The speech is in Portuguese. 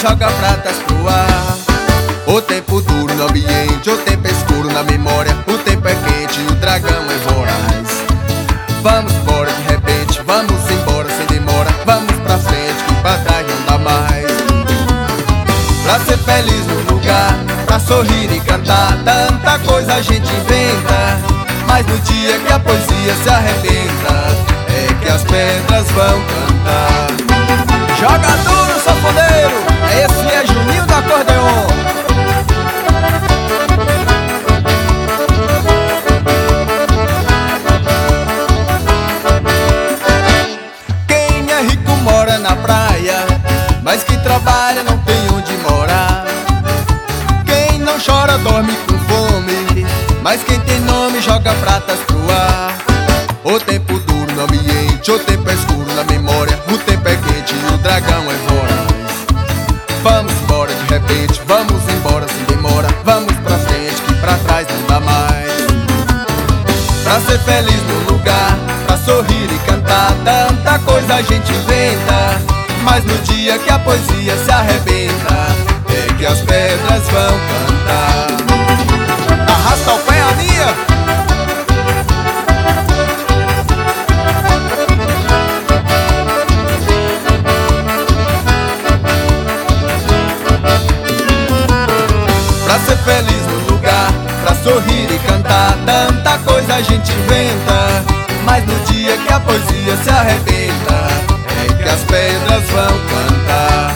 joga pratas pro ar. O tempo duro no ambiente, o tempo escuro na memória. O tempo é quente e o dragão é voraz. Vamos embora de repente, vamos embora sem demora. Vamos pra frente que pra trás não dá mais. Pra ser feliz no lugar, pra sorrir e cantar, tanta coisa a gente inventa. Mas no dia que a poesia se arrebenta, é que as pedras vão cantar. Joga duro, sanfoneiro, esse é Juninho do acordeon. Quem é rico mora na praia, mas que trabalha não tem onde morar. Quem não chora dorme com fome, mas quem tem nome joga pratas pro ar. O tempo duro no ambiente, o tempo é escuro na memória. O tempo é quente e o dragão é voraz. Vamos embora de repente, vamos embora sem demora. Vamos pra frente que pra trás não dá mais. Pra ser feliz no lugar, pra sorrir e cantar, tanta coisa a gente inventa. Mas no dia que a poesia se arrebenta, é que as pedras vão cantar. Arrasta o pé, Aninha! Pra ser feliz no lugar, pra sorrir e cantar, tanta coisa a gente inventa. Mas no dia que a poesia se arrebenta, é que as pedras vão cantar.